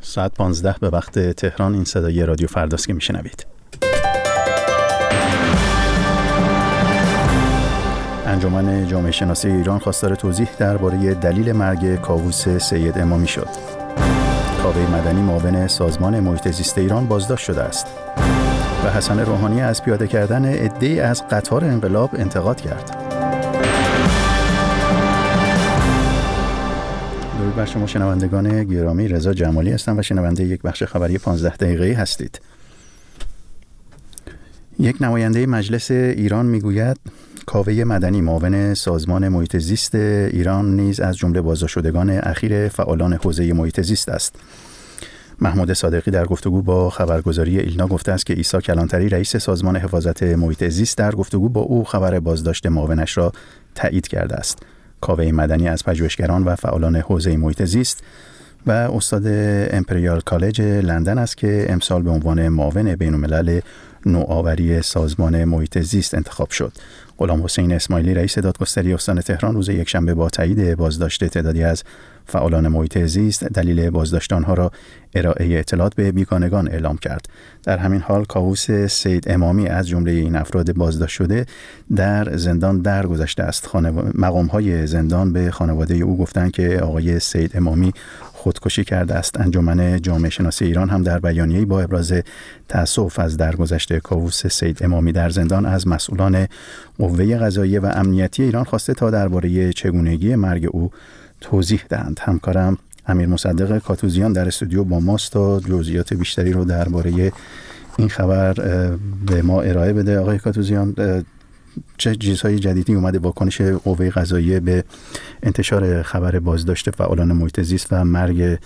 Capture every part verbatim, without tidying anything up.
ساعت پانزده به وقت تهران. این صدای رادیو فرداست که میشنوید. انجمن جامعه شناسی ایران خواستار توضیح درباره دلیل مرگ کاووس سید امامی شد. کاوه مدنی معاون سازمان محیط زیست ایران بازداشت شده است. و حسن روحانی از پیاده کردن عده‌ای از قطار انقلاب انتقاد کرد. درود بر شما شنوندگان گرامی، رضا جمالی هستم و شنونده یک بخش خبری پانزده دقیقه‌ای هستید. یک نماینده مجلس ایران میگوید کاوه مدنی معاون سازمان محیط زیست ایران نیز از جمله بازداشت شدگان اخیر فعالان حوزه محیط زیست است. محمود صادقی در گفتگو با خبرگزاری ایلنا گفته است که عیسی کلانتری رئیس سازمان حفاظت محیط زیست در گفتگو با او خبر بازداشت معاونش را تایید کرده است. کاوه مدنی از پژوهشگران و فعالان حوزه محیط زیست و استاد امپریال کالج لندن است که امسال به عنوان معاون بین‌الملل نوآوری سازمان محیط زیست انتخاب شد. غلام حسین اسماعیلی رئیس دادگستری استان تهران روز یکشنبه با تایید بازداشت تعدادی از فعالان محیط زیست دلیل بازداشت آنها را ارائه اطلاعات به بیگانگان اعلام کرد. در همین حال کاووس سید امامی از جمله این افراد بازداشت شده در زندان درگذشته است. خانو... مقام‌های زندان به خانواده او گفتند که آقای سید امامی خودکشی کرده است. انجمن جامعه شناسی ایران هم در بیانیه‌ای با ابراز تأسف از درگذشت کاووس سید امامی در زندان از مسئولان قوه قضاییه و امنیتی ایران خواسته تا درباره چگونگی مرگ او توضیح دهند. همکارم امیر مصدق کاتوزیان در استودیو با ماست تا جزئیات بیشتری رو درباره این خبر به ما ارائه بده. آقای کاتوزیان، چه چیزهای جدیدی اومده واکنش قوه قضاییه به انتشار خبر بازداشت فعالان محیط زیست و مرگ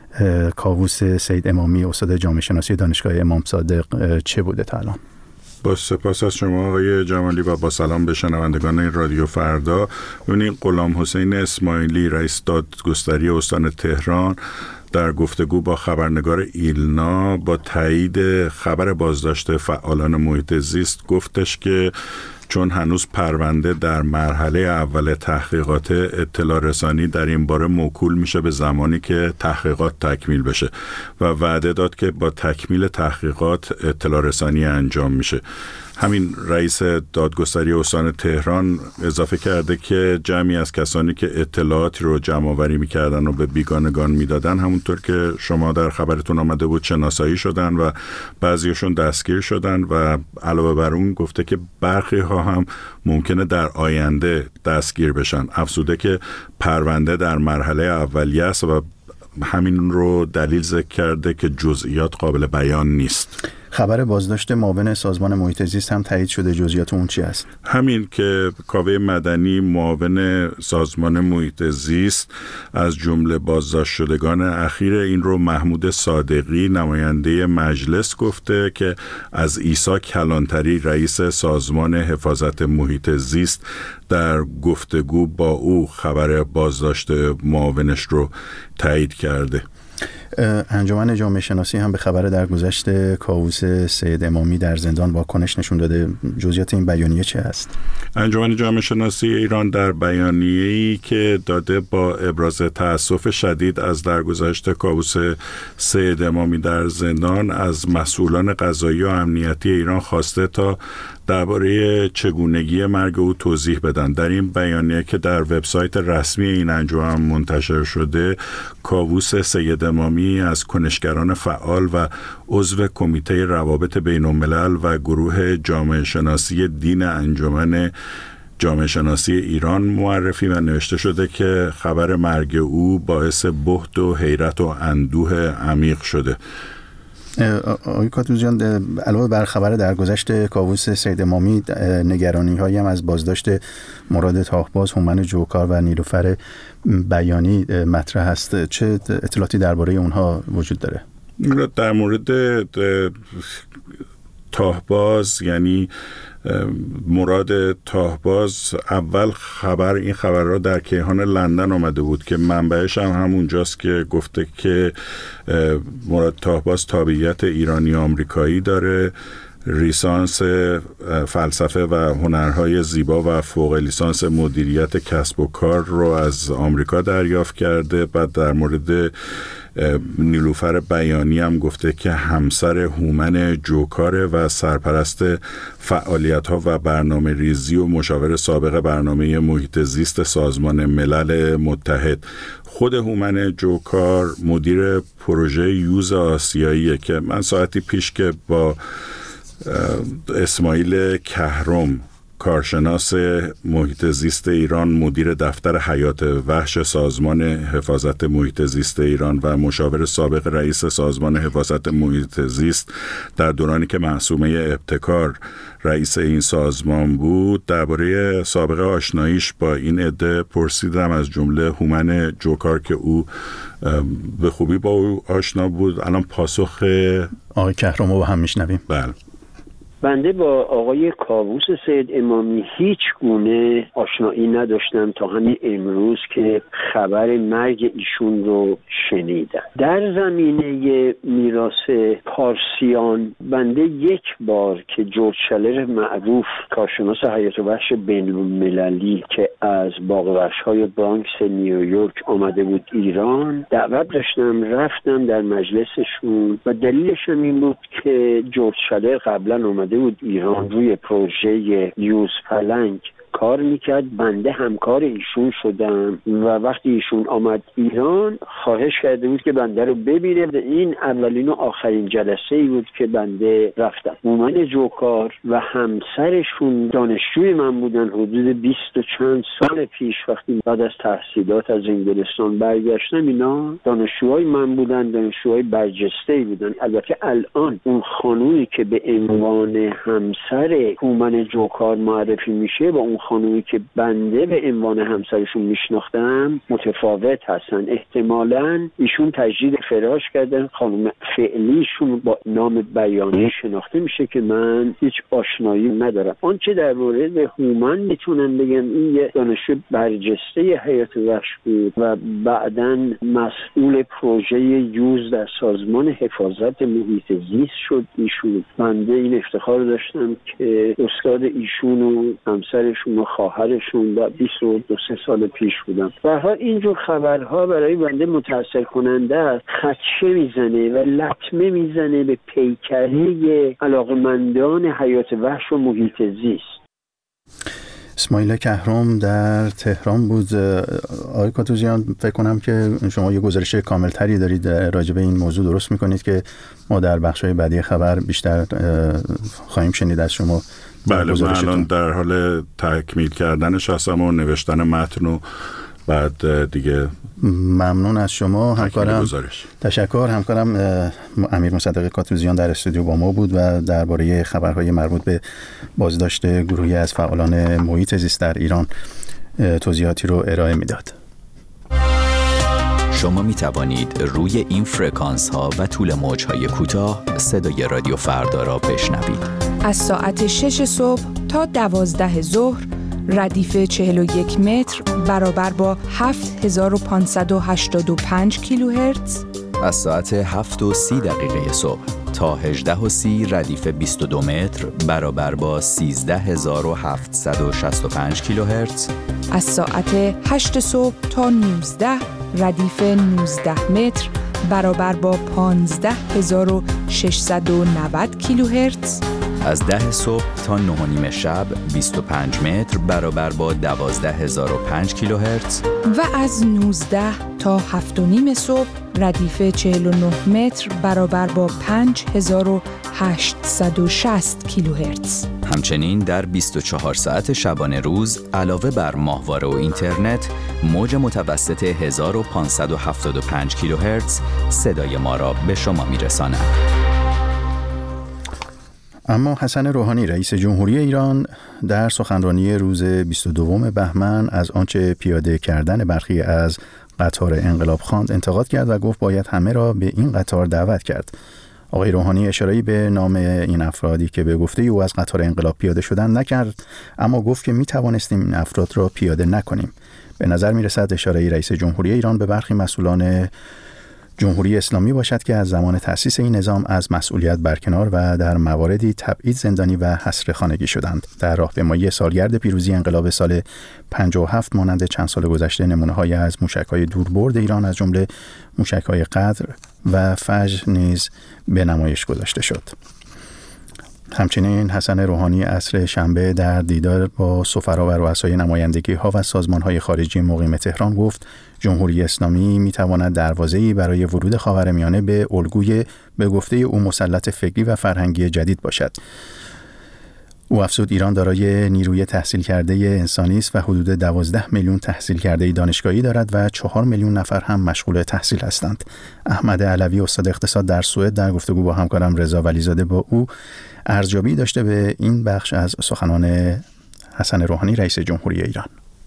کاووس سید امامی استاد جامعه شناسی دانشگاه امام صادق چه بوده تا الان؟ با سپاس از شما آقای جمالی و با سلام به شنوندگان رادیو فردا. ببینید، غلام حسین اسماعیلی رئیس دادگستری استان تهران در گفتگو با خبرنگار ایلنا با تایید خبر بازداشت فعالان محیط زیست گفتش که چون هنوز پرونده در مرحله اول تحقیقات، اطلاع رسانی در این باره موکول میشه به زمانی که تحقیقات تکمیل بشه و وعده داد که با تکمیل تحقیقات اطلاع رسانی انجام میشه. همین رئیس دادگستری استان تهران اضافه کرده که جمعی از کسانی که اطلاعاتی رو جمع آوری میکردن و به بیگانگان میدادن همونطور که شما در خبرتون آمده بود شناسایی شدن و بعضیشون دستگیر شدن و علاوه بر اون گفته که برخی ها هم ممکنه در آینده دستگیر بشن. افزوده که پرونده در مرحله اولیه است و همین رو دلیل ذکر کرده که جزئیات قابل بیان نیست. خبر بازداشت معاون سازمان محیط زیست هم تایید شده، جزئیات اون چی است؟ همین که کاوه مدنی معاون سازمان محیط زیست از جمله بازداشت شدگان اخیر این رو محمود صادقی نماینده مجلس گفته که از عیسی کلانتری رئیس سازمان حفاظت محیط زیست در گفتگو با او خبر بازداشت معاونش رو تایید کرده. انجمن جامعه شناسی هم به خبر درگذشت کاووس سید امامی در زندان واکنش نشون داده. جزئیات این بیانیه چه است؟ انجمن جامعه شناسی ایران در بیانیه‌ای که داده با ابراز تأسف شدید از درگذشت کاووس سید امامی در زندان از مسئولان قضایی و امنیتی ایران خواسته تا درباره چگونگی مرگ او توضیح بدن. در این بیانیه که در وبسایت رسمی این انجمن منتشر شده، کاووس سید امامی از کنشگران فعال و عضو کمیته روابط بین‌الملل و گروه جامعه شناسی دین انجمن جامعه شناسی ایران معرفی و نوشته شده که خبر مرگ او باعث بهت و حیرت و اندوه عمیق شده. آقای کاتوزیان، علاوه بر خبر درگذشت کاووس سید امامی، نگرانی هایی هم از بازداشت مراد تاهباز، هومن جوکار و نیلوفر بیانی مطرح است. چه اطلاعاتی درباره اونها وجود داره؟ در مورد تاهباز یعنی مراد تاهباز، اول خبر این خبر را در کیهان لندن آمده بود که منبعش هم همونجاست که گفته که مراد تاهباز تابعیت ایرانی آمریکایی داره، لیسانس فلسفه و هنرهای زیبا و فوق لیسانس مدیریت کسب و کار رو از آمریکا دریافت کرده. بعد در مورد نیلوفر بیانی هم گفته که همسر هومن جوکاره و سرپرست فعالیت‌ها و برنامه ریزی و مشاور سابق برنامه محیط زیست سازمان ملل متحد. خود هومن جوکار مدیر پروژه یوز آسیاییه که من ساعتی پیش که با اسماعیل کهرم کارشناس محیط زیست ایران، مدیر دفتر حیات وحش سازمان حفاظت محیط زیست ایران و مشاور سابق رئیس سازمان حفاظت محیط زیست در دورانی که معصومه ابتکار رئیس این سازمان بود، درباره سابقه آشناییش با این عده پرسیدم، از جمله هومن جوکار که او به خوبی با او آشنا بود. الان پاسخ آقای کهرم رو هم میشنویم. بله. بنده با آقای کاووس سید امامی هیچ گونه آشنایی نداشتم تا همین امروز که خبر مرگ ایشون رو شنیدم. در زمینه میراث پارسیان بنده یک بار که جورج شلر معروف کارشناس حیات وحش بین‌المللی که از باغ وحش‌های برانکس نیویورک آمده بود ایران دعوت داشتم، رفتم در مجلسشون و دلیلش هم این بود که جورج شلر قبلا آمده بود ایران روی پروژه یوز پلنگ کار میکرد. بنده همکار ایشون شدم و وقتی ایشون آمد ایران خواهش کرده بود که بنده رو ببینه. این اولین و آخرین جلسه ای بود که بنده رفتم. هومن جوکار و همسرشون دانشجوی من بودن حدود بیست و چند سال پیش. وقتی بعد از تحصیلات از انگلستان برگشتم اینا دانشجوهای من بودن، دانشجوهای برجسته‌ای بودن. البته الان اون خانومی که به عنوان همسر هومن جوکار معرفی میشه با اون خانومی که بنده به عنوان همسرشون میشناختم متفاوت هستن. احتمالاً ایشون تجدید فراش کردن، خانم فعلیشون با نام بیانی شناخته میشه که من هیچ آشنایی ندارم. آنچه در مورد هومن میتونم بگم این یه دانشجو برجسته حیات وحش بود و بعداً مسئول پروژه یوز در سازمان حفاظت محیط زیست شد ایشون. بنده این افتخار داشتم که استاد ایشون و همسرشون و خواهرشون و بیست و دو سال پیش بودن. به هر حال اینجور خبرها برای بنده متأثر کننده است، خدشه میزنه و لطمه میزنه به پیکره علاقمندان حیات وحش و محیط زیست. اسماعیل کهرم در تهران بود. آقای کاتوزیان، فکر کنم که شما یه گزارش کاملتری دارید راجع به این موضوع، درست میکنید که ما در بخش‌های بعدی خبر بیشتر خواهیم شنید از شما. بله، من الان در حال تکمیل کردنش هستم و نوشتن متن و بعد دیگه. ممنون از شما همکارم. تشکر. همکارم امیر مصدق کاتوزیان در استودیو با ما بود و درباره خبرهای مربوط به بازداشت گروهی از فعالان محیط زیست در ایران توضیحاتی رو ارائه میداد. شما می توانید روی این فرکانس ها و طول موج های کوتاه صدای رادیو فردا را بشنوید. از ساعت شش صبح تا دوازده ظهر ردیف چهل و یک متر برابر با هفت هزار و پانصد و هشتاد و پنج کیلوهرتز. از ساعت هفت و سی دقیقه صبح تا هجده و سی ردیف بیست و دو متر برابر با سیزده هزار و هفتصد و شصت و پنج کیلوهرتز. از ساعت هشت صبح تا نوزده ردیف نوزده متر برابر با پانزده هزار و ششصد و نود کیلوهرتز. از ده صبح تا نه و نیم شب بیست و پنج متر برابر با دوازده هزار و پنج کیلوهرتز و از نوزده تا هفت و نیم صبح ردیف چهل و نه متر برابر با پنج هزار و هشتصد و شصت کیلوهرتز. همچنین در بیست و چهار ساعت شبانه روز علاوه بر ماهواره و اینترنت موج متوسط هزار و پانصد و هفتاد و پنج کیلوهرتز صدای ما را به شما میرساند. اما حسن روحانی رئیس جمهوری ایران در سخنرانی روز بیست و دوم بهمن از آنچه پیاده کردن برخی از قطار انقلاب خواند انتقاد کرد و گفت باید همه را به این قطار دعوت کرد. آقای روحانی اشاره‌ای به نام این افرادی که به گفته او از قطار انقلاب پیاده شدن نکرد، اما گفت که می توانستیم این افراد را پیاده نکنیم. به نظر می رسد اشاره رئیس جمهوری ایران به برخی مسئولان جمهوری اسلامی باشد که از زمان تأسیس این نظام از مسئولیت برکنار و در مواردی تبعید زندانی و حصر خانگی شدند. در راهپیمایی سالگرد پیروزی انقلاب سال پنجاه و هفت مانند چند سال گذشته نمونه‌هایی از موشک‌های دوربرد ایران از جمله موشک‌های قدر و فجر نیز به نمایش گذاشته شد. همچنین حسن روحانی عصر شنبه در دیدار با سفرا و رؤسای نمایندگی‌ها و سازمان‌های خارجی مقیم تهران گفت جمهوری اسلامی می‌تواند دروازه‌ای برای ورود خاورمیانه به الگوی به گفته او مسلط فکری و فرهنگی جدید باشد. او افزود ایران دارای نیروی تحصیل کرده انسانی است و حدود دوازده میلیون تحصیل کرده دانشگاهی دارد و چهار میلیون نفر هم مشغول تحصیل هستند. احمد علوی استاد اقتصاد در سوئد در گفتگو با همکارم رضا ولیزاده با او ارزیابی داشته به این بخش از سخنان حسن روحانی رئیس جمهوری ایران.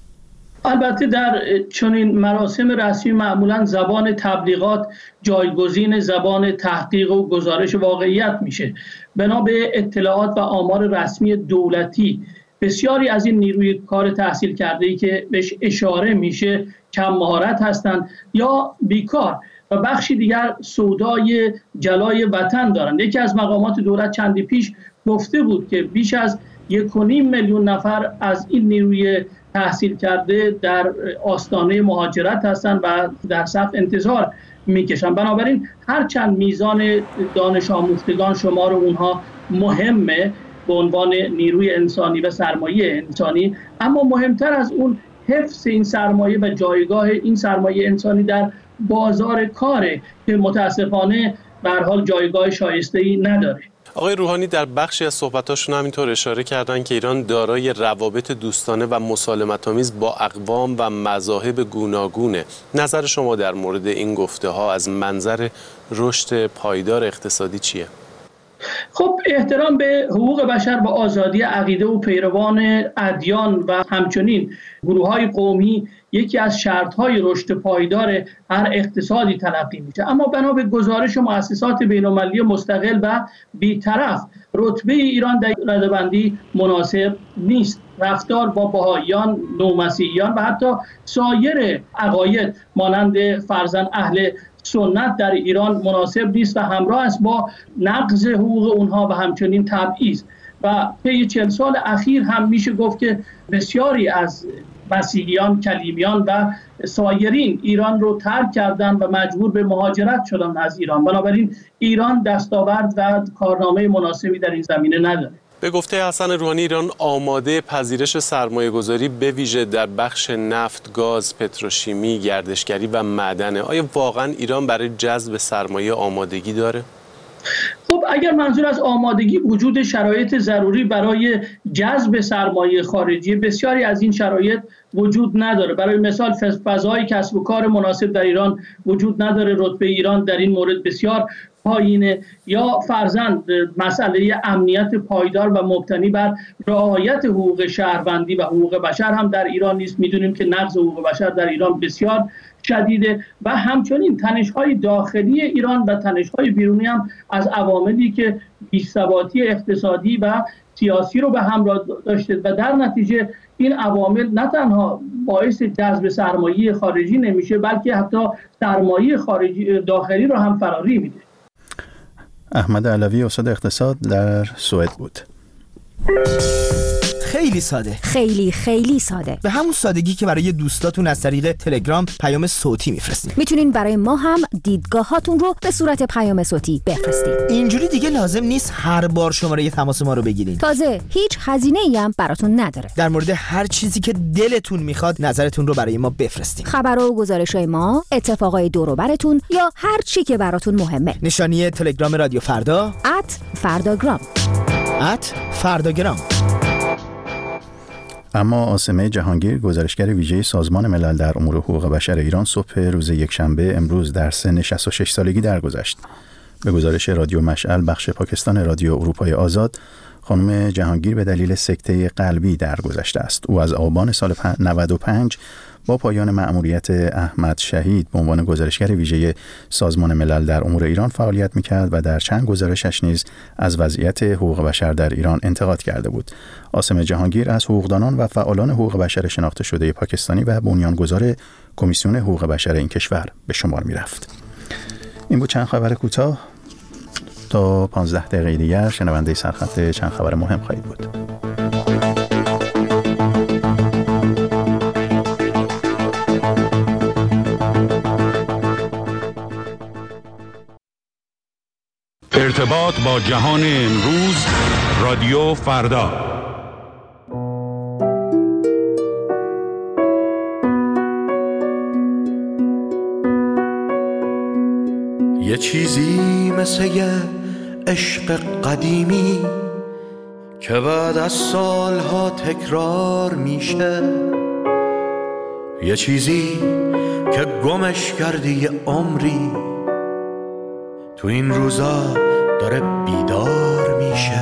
البته در چنین مراسم رسمی معمولا زبان تبلیغات جایگزین زبان تحقیق و گزارش واقعیت میشه. بنا به اطلاعات و آمار رسمی دولتی بسیاری از این نیروی کار تحصیل کرده‌ای که بهش اشاره میشه کم مهارت هستند یا بیکار و بخشی دیگر سودای جلای وطن دارند. یکی از مقامات دولت چندی پیش گفته بود که بیش از یک و نیم میلیون نفر از این نیروی تحصیل کرده در آستانه مهاجرت هستند و در صف انتظار میکشن. بنابراین هرچند میزان دانش آموختگان شمار اونها مهمه به عنوان نیروی انسانی و سرمایه انسانی، اما مهمتر از اون حفظ این سرمایه و جایگاه این سرمایه انسانی در بازار کاره که متاسفانه به هر حال جایگاه شایسته‌ای نداره. آقای روحانی در بخشی از صحبتاشون همینطور اشاره کردن که ایران دارای روابط دوستانه و مسالمت‌آمیز با اقوام و مذاهب گوناگونه. نظر شما در مورد این گفته ها از منظر رشد پایدار اقتصادی چیه؟ خب احترام به حقوق بشر و آزادی عقیده و پیروان ادیان و همچنین گروه‌های قومی یکی از شرط‌های رشد پایدار هر اقتصادی تلقی میشه، اما بنا به گزارش مؤسسات بین‌المللی مستقل و بی‌طرف رتبه ایران در رده‌بندی مناسب نیست. رفتار با بهائیان، نومسیحیان و حتی سایر عقاید مانند فرزند اهل سنت در ایران مناسب نیست و همراه است با نقض حقوق اونها و همچنین تبعیض. و طی چهل سال اخیر هم میشه گفت که بسیاری از مسیحیان، کلیمیان و سایرین ایران رو ترک کردن و مجبور به مهاجرت شدن از ایران. بنابراین ایران دستاورد و کارنامه مناسبی در این زمینه نداره. به گفته حسن روحانی ایران آماده پذیرش سرمایه‌گذاری به ویژه در بخش نفت، گاز، پتروشیمی، گردشگری و معدن. آیا واقعا ایران برای جذب سرمایه آمادگی داره؟ خب اگر منظور از آمادگی وجود شرایط ضروری برای جذب سرمایه خارجی، بسیاری از این شرایط وجود نداره. برای مثال فضای کسب و کار مناسب در ایران وجود نداره. رتبه ایران در این مورد بسیار پایینه. یا فرضاً مسئله امنیت پایدار و مبتنی بر رعایت حقوق شهروندی و حقوق بشر هم در ایران نیست. میدونیم که نقض حقوق بشر در ایران بسیار شدیده و همچنین تنش‌های داخلی ایران و تنش‌های بیرونی هم از عواملی که بی‌ثباتی اقتصادی و سیاسی رو به همراه داشته و در نتیجه این عوامل نه تنها باعث جذب سرمایه خارجی نمیشه بلکه حتی سرمایه خارجی داخلی رو هم فراری میده. احمد علوی استاد اقتصاد در سوئد بود. خیلی ساده، خیلی خیلی ساده، به همون سادگی که برای دوستاتون از طریق تلگرام پیام صوتی میفرستین. میتونین برای ما هم دیدگاهاتون رو به صورت پیام صوتی بفرستید. اینجوری دیگه لازم نیست هر بار شماره تماس ما رو بگیرین. تازه هیچ هزینه‌ای هم براتون نداره. در مورد هر چیزی که دلتون میخواد نظرتون رو برای ما بفرستین. خبرها و گزارش‌های ما، اتفاقای دور و براتون یا هر چی که براتون مهمه. نشانی تلگرام رادیو فردا ات فرداگرام ات فرداگرام. اما عاصمه جهانگیر گزارشگر ویژه سازمان ملل در امور حقوق بشر ایران صبح روز یکشنبه امروز در سن شصت و شش سالگی درگذشت. به گزارش رادیو مشعل بخش پاکستان رادیو اروپای آزاد، خانم جهانگیر به دلیل سکته قلبی درگذشته است. او از آبان سال نود و پنج با پایان مأموریت احمد شهید به عنوان گزارشگر ویژه سازمان ملل در امور ایران فعالیت می‌کرد و در چند گزارشش نیز از وضعیت حقوق بشر در ایران انتقاد کرده بود. عاصم جهانگیر از حقوقدانان و فعالان حقوق بشر شناخته شده پاکستانی و بنیانگذار کمیسیون حقوق بشر این کشور به شمار می‌رفت. این بود چند خبر کوتاه. تا پانزده دقیقه دیگر شنونده سرخط چند خبر مهم خواهید بود. ارتباط با جهان امروز، رادیو فردا. یه چیزی مثل یه عشق قدیمی که بعد از سالها تکرار میشه، یه چیزی که گمش کردی یه عمری، تو این روزا داره بیدار میشه.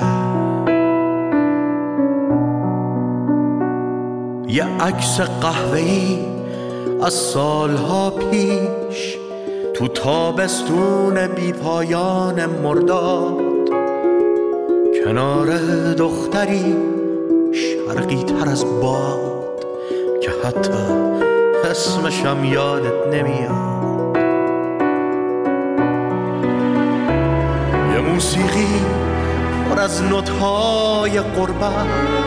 یه عکس قهوه‌ای از سالها پیش تو تابستون بی پایان مرداد، کنار دختری شرقی تر از باد که حتی اسمشم یادت نمیاد. یه موسیقی پر از نوت‌های غربت،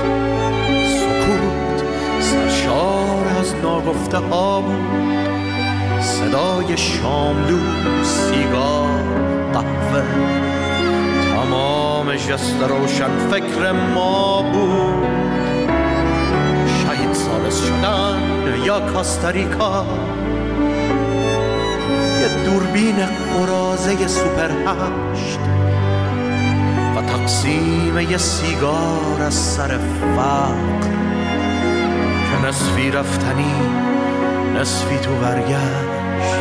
سکوت سرشار از ناگفته ها بود، صدای شاملو، سیگار، قهوه، تمام جست روشن فکر ما بود. شاید سالس شدن یا کاستاریکا، یه دوربین قراضه سوپر هشت و تقسیم یه سیگار از سر فقر که نصفی رفتنی نصفی تو برگشت.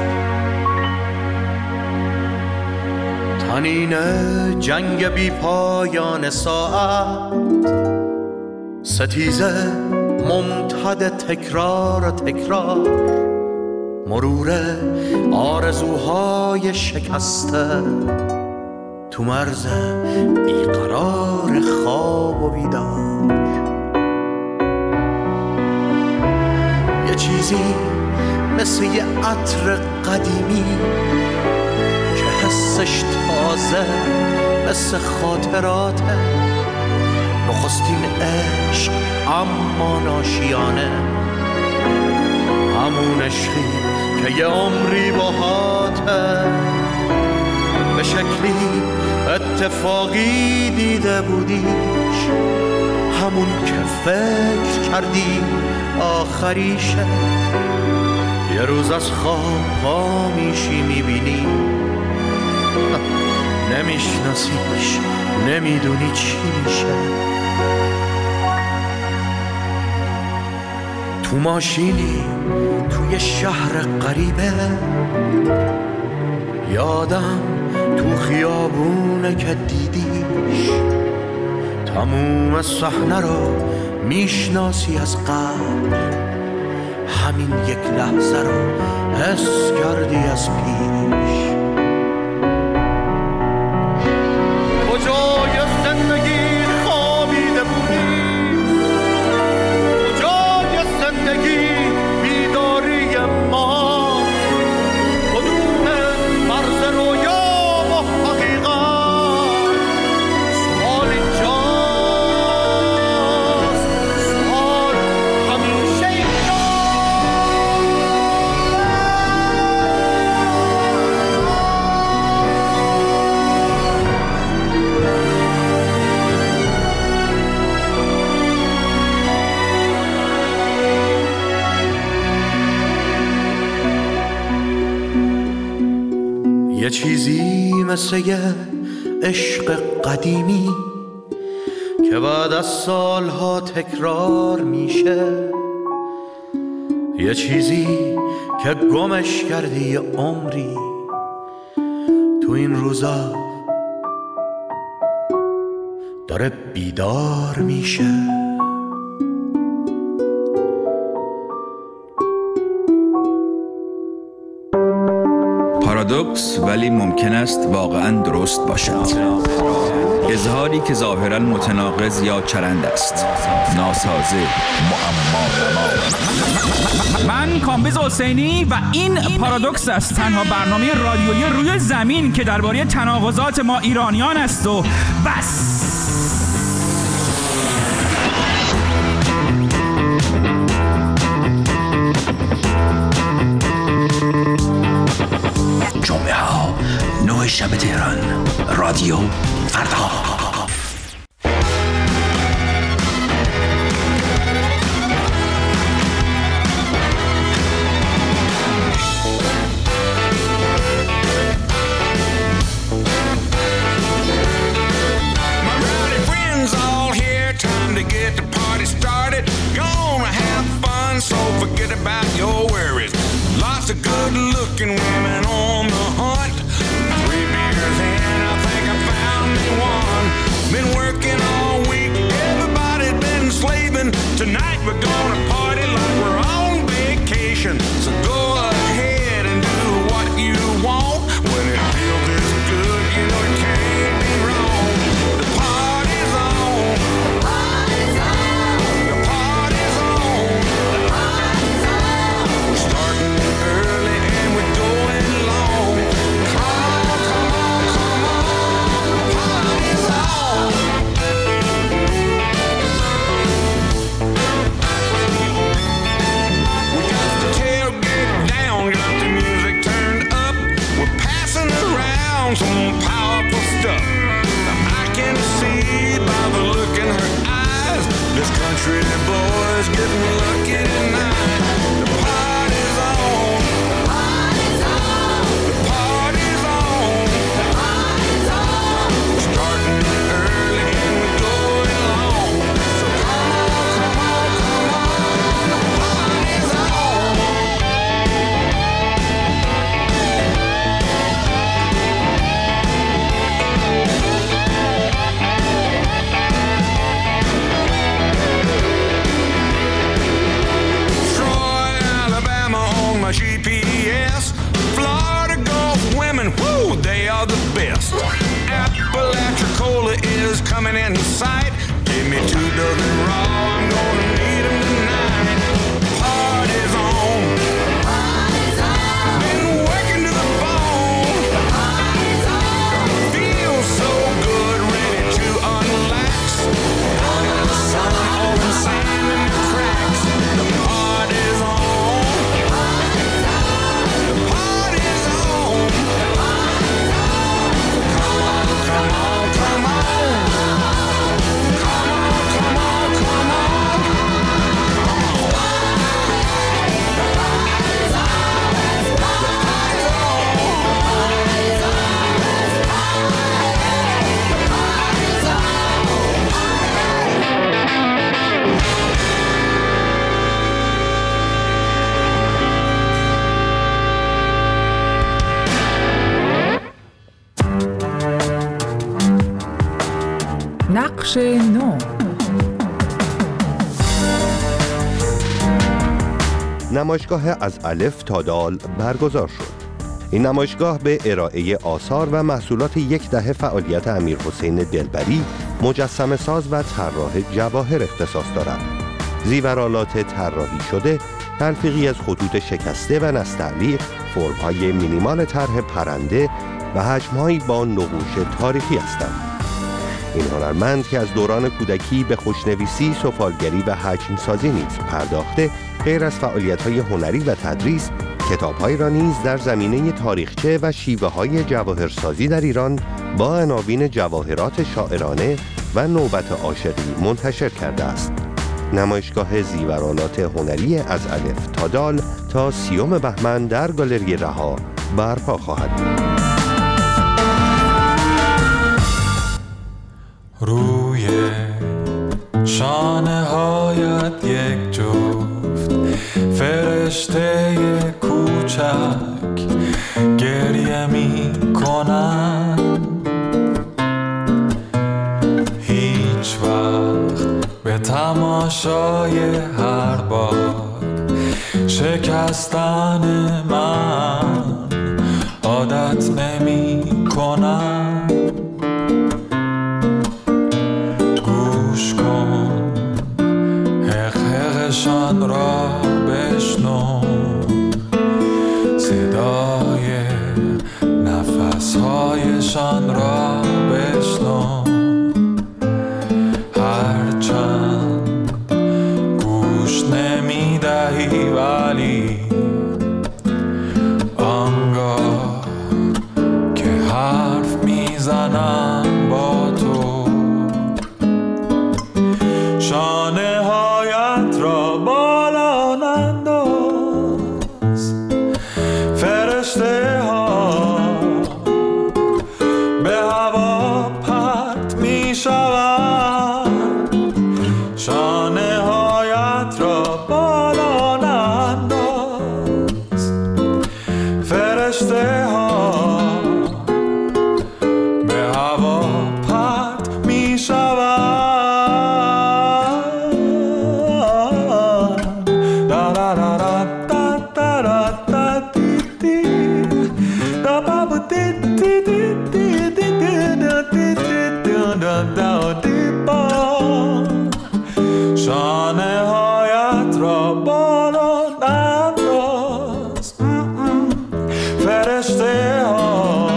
تنین جنگ بی پایان ساعت، ستیزه ممتد تکرار تکرار، مرور آرزوهای شکسته تو مرز بیقرار خواب و بیدار. یه چیزی مثل یه عطر قدیمی که حسش تازه مثل خاطراته، نخستین عشق اما ناشیانه، همون عشقی که یه عمری باهاته، به شکلی اتفاقی دیده بودیش، همون که فکر کردی آخریشه. یه روز از خواب پا میشی میبینی نمیشناسیش، نمیدونی چی میشه. تو ماشینی توی شهر غریبه، یادم تو خیابونه که دیدیش، تموم صحنه رو میشناسی از قبل، همین یک لحظه رو حس کردی از پیش. کجای زندگی خوابیده بودی، کجای زندگی بیداری ما، کدوم مرز رویا و حقیقت، سوال اینجاست، سوال همیشه اینجاست. یه چیزی مثل یه عشق قدیمی که بعد از سالها تکرار میشه، یه چیزی که گمش کردی یه عمری، تو این روزا داره بیدار میشه. پارادوکس پارادوکس، ولی ممکن است واقعاً درست باشد. اظهاری که ظاهراً متناقض یا چرند است. ناسازه، معما. من کامبیز حسینی و این پارادوکس است، تنها برنامه رادیویی روی زمین که درباره تناقضات ما ایرانیان است و بس. جمعه ها نه شب تهران، رادیو فردا. So forget about your worries. Lots of good-looking women on the hunt. Three beers in, I think I found me one. Been working all week, everybody's been slaving. Tonight we're gonna party like we're on vacation. So go ahead and do what you want. When it feels this good, you know it can't be wrong. The party's on. The party's on. The party's on. Starting early and we're going long. Come on, come on, come on. The party's on. We got the tailgate down, got the music turned up. We're passing around some powerful stuff. Now I can see by the look in her eyes, this country boy's getting lucky tonight. The party's on. The party's on. The party's on. The party's on. We're starting early and we're going long. So come on, come on, come on. The party's on. Troy, Alabama on my G P S. Florida Gulf women, whoo, they are the best. Apalachicola is coming in sight. Give me two dozen raw, I'm gonna need them tonight. Party's on. Party's on. Been working to the bone. Party's on. Feel so good, ready to unlax. Under the sun, all the sand in the cracks. The party's on. Party's on. The party's on. The party's on. Come on, come on, come on. Come on, come on, come on. The party's on. The party's نقش نو. نمایشگاه از الف تا دال برگزار شد. این نمایشگاه به ارائه آثار و محصولات یک دهه فعالیت امیرحسین دلبری، مجسمه ساز و طراح جواهر اختصاص دارد. زیورآلات طراحی شده تلفیقی از خطوط شکسته و نستعلیق، فرم‌های مینیمال طرح پرنده و حجم‌هایی با نقوش تاریخی هستند. این هنرمند که از دوران کودکی به خوشنویسی، سفالگری و حجم‌سازی نیز پرداخته، غیر از فعالیت‌های هنری و تدریس، کتاب‌هایی را نیز در زمینه تاریخچه و شیوه‌های جواهرسازی در ایران با عناوین جواهرات شاعرانه و نوبت عاشقی منتشر کرده است. نمایشگاه زیورآلات هنری از الف تا دال تا سیوم بهمن در گالری رها برپا خواهد بود. روی شانه هایت یک جفت فرشته کوچک گریه می کنن، هیچ وقت به تماشای هر باد شکستن من عادت قطع نمی کنم. گوش کن حق حقشان را بشنو، صدای نفسهایشان را بشنو. هرچند گوش نمی دهی ولی آنگاه که حرف میزنم با تو، شانه هایت را بالا ننداز. فرشته ها به هوا پرت می شوند، شانه هایت را بالا ننداز. فرشته ها به هوا پرت می شوند. دا دا دا دا دا دا دا دی دی دا بابا دی دی دی دی دی دا دی دی دا دا دی با. شانه هایت را بالا ننداز. فرشته ها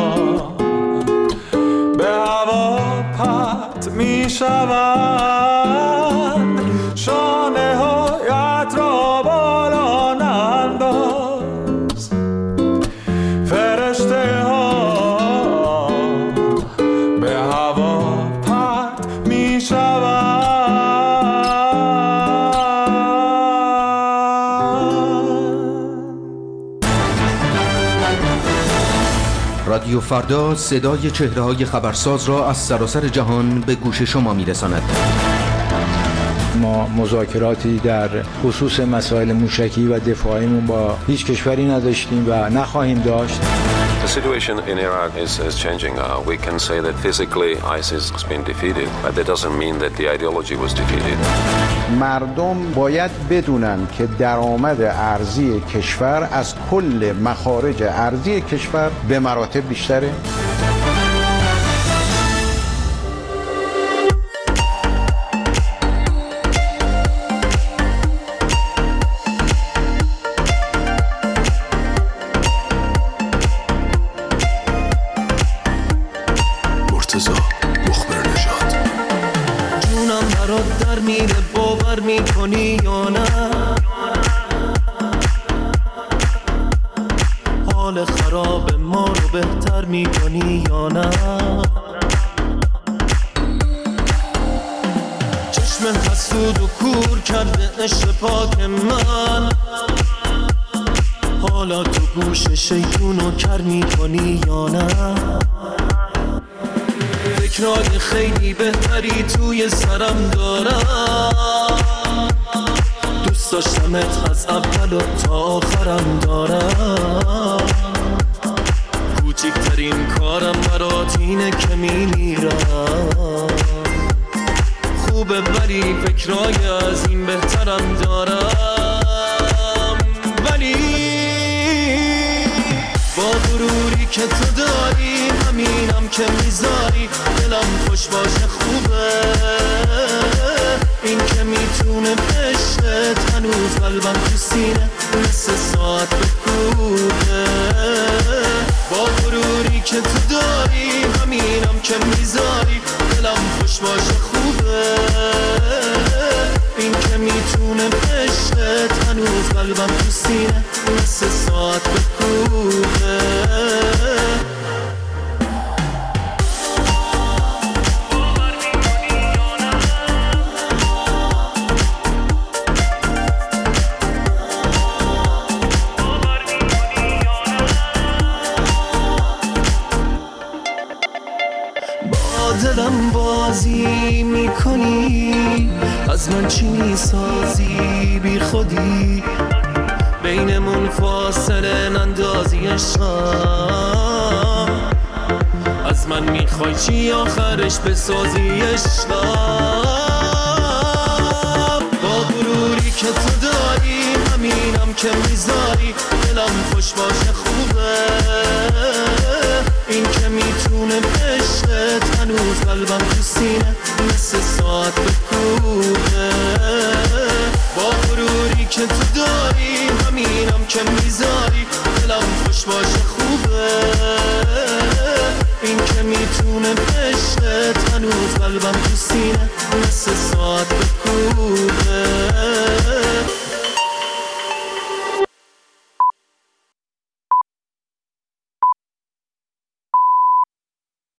به هوا پرت می شوند، شانه هایت را بالا ننداز. فرشته ها به هوا پرت می شوند. رادیو فردا صدای چهره‌های خبرساز را از سراسر جهان به گوش شما می‌رساند. ما مذاکراتی در خصوص مسائل موشکی و دفاعیمون با هیچ کشوری نداشتیم و نخواهیم داشت. The situation in Iraq is, is changing. Uh, we can say that physically ISIS has been defeated, but that doesn't mean that the ideology was defeated. مردم باید بدونن که درآمد ارزی کشور از کل مخارج ارزی کشور به مراتب بیشتره. میکنی یا نه؟ حال خراب ما رو بهتر میکنی یا نه؟ چشم حسود و کور کرده عشق پاک من، حالا تو گوش شیطونو کر میکنی یا نه؟ فکرای خیلی بهتری توی سرم دارم، دوست داشتمت از اول و تا آخرم دارم. کوچکترین کارم برات اینه که میمیرم، خوبه ولی فکرای از این بهترم دارم. ولی با غروری که تو داری همینم که میذاری دلم خوش باشه خوبه، این که میتونه بشت هنوز قلبم تو سینه مثل ساعت بکوبه. با غروری که تو داری همینم که میذاری دلم خوش باشه خوبه، این که میتونه بشت هنوز قلبم تو سینه مثل ساعت بکوبه. دلم بازی میکنی، از من چی میسازی بی خودی، بینمون فاصله نندازی عشقم، از من میخوای چی آخرش بسازی عشقم. با غروری که تو داری همینم که میذاری دلم خوش باشه خوبه، میتونه عشقت هنوز قلبم تو سینه مثل ساعت بکوبه. با غروری که تو داری همینم که میذاری دلم خوش باشه خوبه. این که میتونه عشقت هنوز قلبم تو سینه مثل ساعت بکوبه.